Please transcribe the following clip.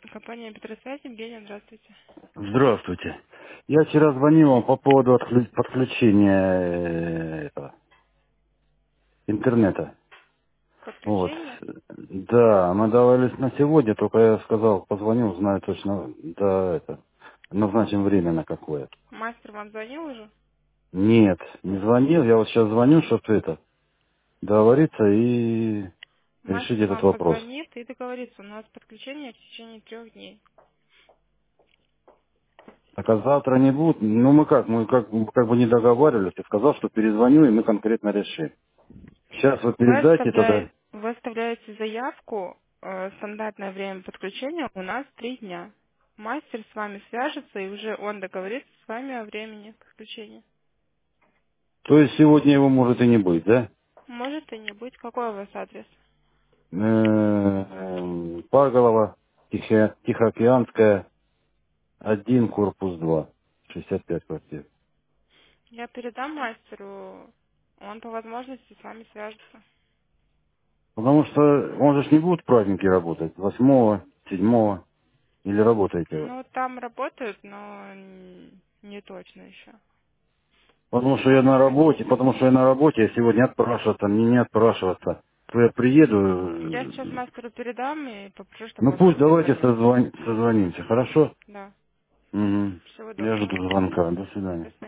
Компания Петросвязь, Евгения, здравствуйте. Здравствуйте. Я вчера звонил вам по поводу подключения интернета. Вот. Подключение. Да, мы давались на сегодня, только я сказал, позвоню, узнаю точно, да, назначим время на какое. Мастер вам звонил уже? Нет, не звонил, я вот сейчас звоню, чтобы договориться и решить Мастер этот вам вопрос. позвонит и договорится. У нас подключение в течение 3 дней. Так а завтра не будет? Ну мы как бы не договаривались, я сказал, что перезвоню, и мы конкретно решим. Сейчас вы передайте тогда. Вы оставляете заявку, стандартное время подключения у нас 3 дня. Мастер с вами свяжется, и уже он договорится с вами о времени подключения. То есть сегодня его может и не быть, да? Может и не быть. Какой у вас адрес? Паголова, Тихоокеанская, 1, корпус 2, 65 квартир. Я передам мастеру, он по возможности с вами свяжется. Потому что он же ж не будет в праздники работать, 8, 7, или работаете вы? Ну, там работают, но не точно еще. Потому что я на работе, я сегодня отпрашиваться, мне не отпрашиваться. То я приеду, Я сейчас мастеру передам и попрошу, чтобы ну он пусть вам давайте позвонил. созвонимся, хорошо? Да. Угу. Всего Я доброго. жду звонка, до До свидания. свидания.